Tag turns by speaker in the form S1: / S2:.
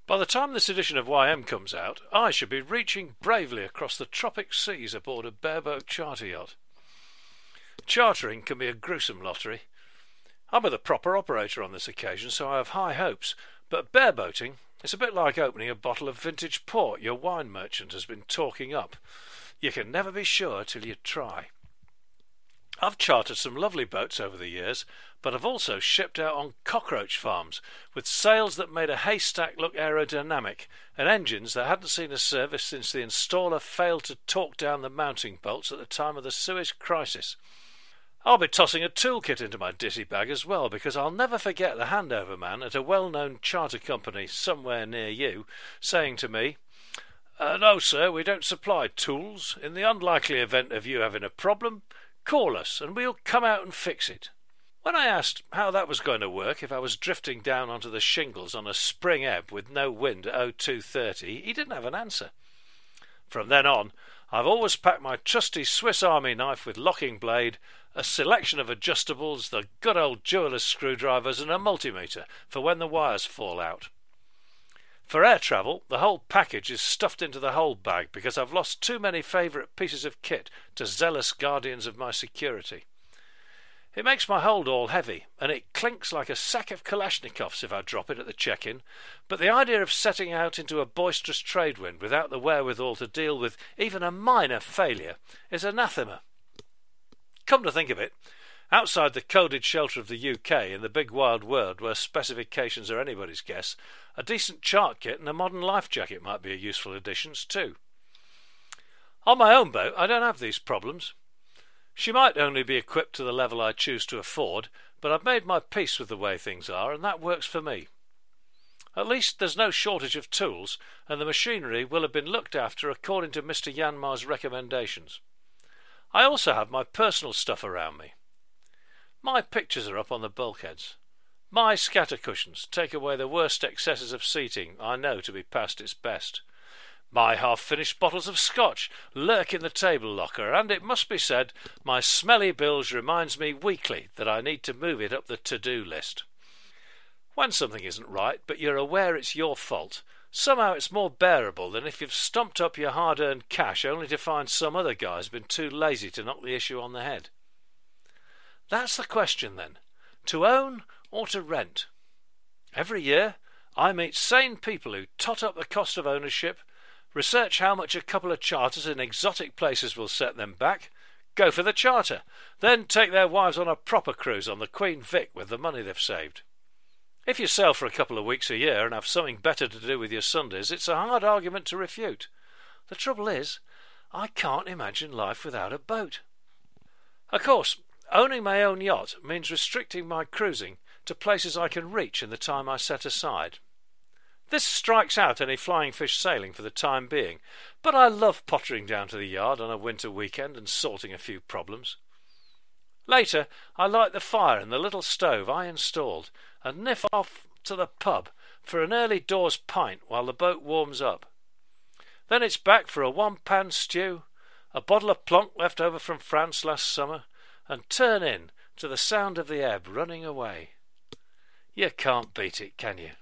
S1: By the time this edition of YM comes out, I should be reaching bravely across the tropic seas aboard a bareboat charter yacht. Chartering can be a gruesome lottery. I'm with a proper operator on this occasion, so I have high hopes, but bareboating is a bit like opening a bottle of vintage port your wine merchant has been talking up. You can never be sure till you try. I've chartered some lovely boats over the years, but I've also shipped out on cockroach farms with sails that made a haystack look aerodynamic and engines that hadn't seen a service since the installer failed to torque down the mounting bolts at the time of the Suez crisis. I'll be tossing a toolkit into my ditty bag as well, because I'll never forget the handover man at a well-known charter company somewhere near you saying to me, "No, sir, we don't supply tools. In the unlikely event of you having a problem, call us and we'll come out and fix it." When I asked how that was going to work if I was drifting down onto the shingles on a spring ebb with no wind at 0230, he didn't have an answer. From then on, I've always packed my trusty Swiss Army knife with locking blade, a selection of adjustables, the good old jeweller's screwdrivers and a multimeter for when the wires fall out. For air travel, the whole package is stuffed into the hold bag because I've lost too many favourite pieces of kit to zealous guardians of my security. It makes my hold all heavy, and it clinks like a sack of Kalashnikovs if I drop it at the check-in, but the idea of setting out into a boisterous trade wind without the wherewithal to deal with even a minor failure is anathema. Come to think of it, outside the coded shelter of the UK in the big wild world where specifications are anybody's guess, a decent chart kit and a modern life jacket might be useful additions too. On my own boat I don't have these problems. She might only be equipped to the level I choose to afford, but I've made my peace with the way things are, and that works for me. At least there's no shortage of tools, and the machinery will have been looked after according to Mr. Yanmar's recommendations. I also have my personal stuff around me. My pictures are up on the bulkheads. My scatter cushions take away the worst excesses of seating I know to be past its best. My half-finished bottles of scotch lurk in the table locker, and it must be said, my smelly bilge reminds me weekly that I need to move it up the to-do list. When something isn't right, but you're aware it's your fault, somehow it's more bearable than if you've stumped up your hard-earned cash only to find some other guy's been too lazy to knock the issue on the head. That's the question, then. To own or to rent? Every year, I meet sane people who tot up the cost of ownership, research how much a couple of charters in exotic places will set them back, go for the charter, then take their wives on a proper cruise on the Queen Vic with the money they've saved. If you sail for a couple of weeks a year and have something better to do with your Sundays, it's a hard argument to refute. The trouble is, I can't imagine life without a boat. Of course, owning my own yacht means restricting my cruising to places I can reach in the time I set aside. This strikes out any flying fish sailing for the time being, but I love pottering down to the yard on a winter weekend and sorting a few problems. Later, I light the fire in the little stove I installed and nip off to the pub for an early doors pint while the boat warms up. Then it's back for a one-pan stew, a bottle of plonk left over from France last summer, and turn in to the sound of the ebb running away. You can't beat it, can you?